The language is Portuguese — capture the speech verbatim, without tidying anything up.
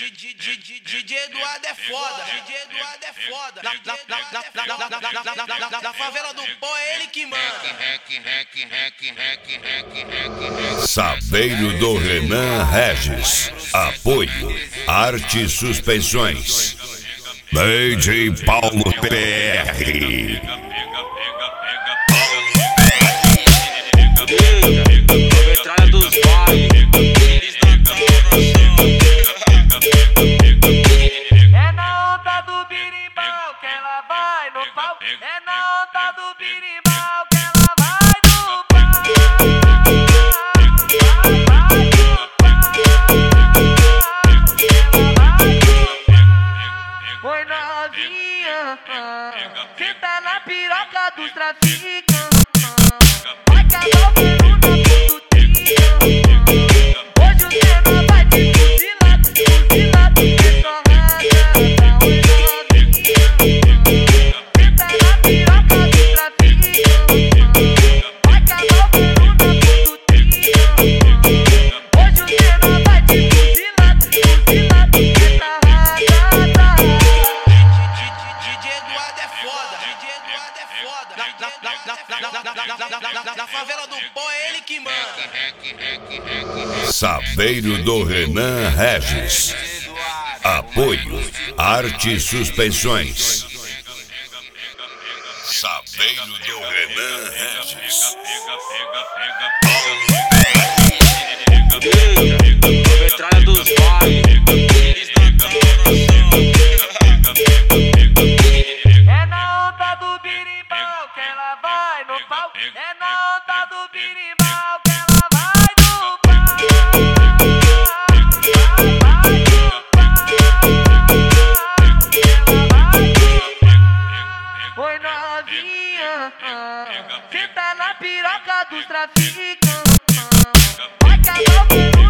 D J Eduardo é foda, D J Eduardo é foda. Na favela do pó é ele que manda. Saveiro do Renan Regis. Apoio Arte Suspensões. D J Paulo P R. Metralha dos bairros. É na onda do birimbau que ela vai no pau. É na onda do birimbau que ela vai no pau. Vai no pau. Ela vai no pau. Oi novinha, senta na piroca dos traficantes. Vai que a pergunta pro tutinha. Hoje o tema vai te fuzilar, fuzilar. É só rasgar, oi novinha. Senta na piroca dos traficantes. Vai que a pergunta pro tutinha. Hoje o tema vai te fuzilar, fuzilar. É só rasgar. D J Eduardo é foda, D J Eduardo é foda. Na favela do pó é ele que manda. Saveiro do Renan Regis. Apoio Arte Suspensões. Saveiro do Renan Regis. Metralha dos bairros. É na onda do birimbau que ela vai no pau. É na onda do birimbau que ela vai no pau. Vai no pau. Ela vai no pau. Oi novinha, senta na piroca dos traficantes. Vai que a